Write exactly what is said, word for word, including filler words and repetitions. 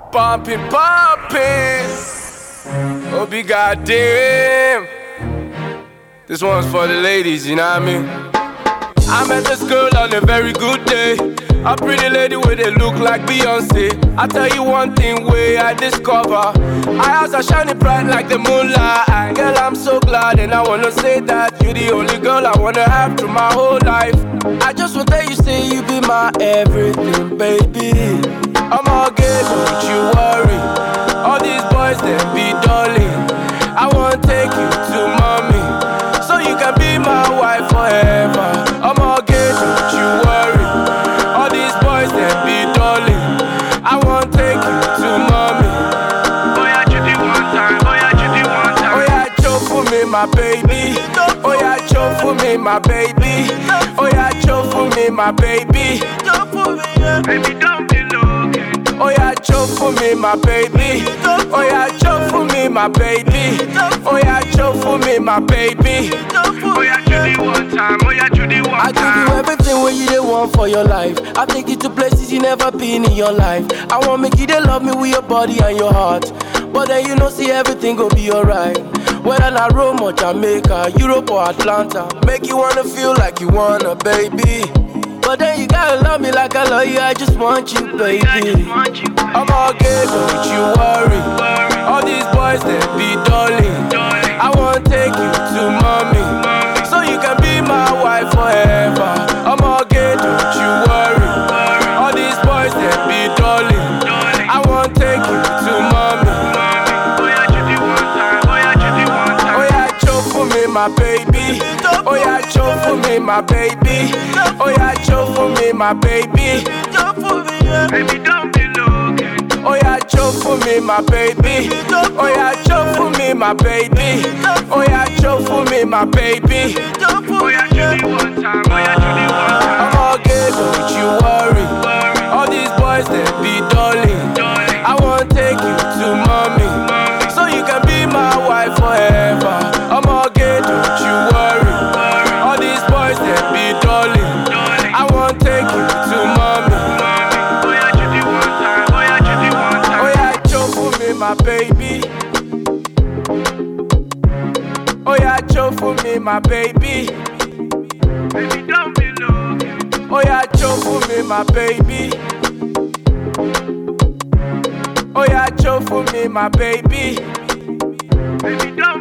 Pumping, pumping. Oh, be goddamn. This one's for the ladies, you know what I mean? I met this girl on a very good day. A pretty lady with a look like Beyonce. I tell you one thing way I discover. I eyes are shining bright like the moonlight. Girl, I'm so glad and I wanna say that you're the only girl I wanna have through my whole life. I just want to tell you, say you be my everything, baby. I'm all good, don't you worry. All these boys, they be darling. I wanna take you to mommy, so you can be my wife forever. I'm all good, don't you worry. All these boys, they be darling. I wanna take you to mommy. Oh yeah, Judy one time, oh yeah, Judy one time. Oh yeah, choke for me, my baby. Oh yeah, choke for me, my baby. Oh yeah, choke for me, my baby. Baby, don't be looking. Oh yeah, choke for me, my baby. Oh yeah, choke for me, my baby. Oh yeah, choke for me, my baby. Oh yeah, Judy one time. Oh yeah, Judy one time. I give you everything what you did want for your life. I take you to places you never been in your life. I want make you to love me with your body and your heart. But then you know, see everything gon' be alright. Whether na Rome or Jamaica, Europe or Atlanta, make you wanna feel like you wanna, baby. But then you gotta love me like I love you, I just want you, baby. I'm all good, don't you worry. All these boys, they be darling. I wanna take you to mommy, so you can be my wife forever. I'm all good, don't you worry. All these boys, they be darling. I wanna take you to mommy. Oh yeah, Judy one time, oh yeah, Judy one time. Oh yeah, choke for me, my baby. Oh yeah, choke for me, my baby. Oh yeah, choke for me, my baby. Baby, don't be looking. Oh yeah, choke for me, my baby. Oh yeah, choke for me, my baby. Oh yeah, choke for me, my baby. Oh yeah, Judy one time. Oh yeah, Judy one time. I'm all good, don't you worry. All these boys, they be darling. I wanna take you to mommy, so you can be my wife forever. I'm all good, don't you worry. All these boys, they be darling. I wanna take you to mommy. Oh yeah, Judy one time. Oh yeah, Judy one time. Oh yeah, choke for me, my baby. Oh yeah, choke for me, my baby. Baby, don't be looking. Oh yeah, choke for me, my baby. Oh yeah, choke for me, my baby. Baby, don't